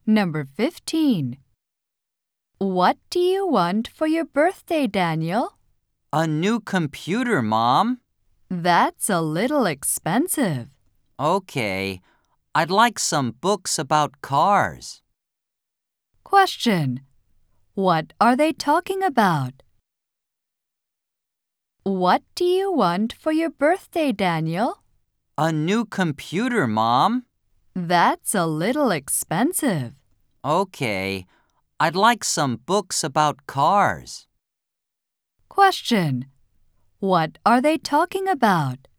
Number 15. What do you want for your birthday, Daniel? A new computer, Mom. That's a little expensive. Okay, I'd like some books about cars. Question. What are they talking about? What do you want for your birthday, Daniel? A new computer, Mom. That's a little expensive. Okay, I'd like some books about cars. Question. What are they talking about?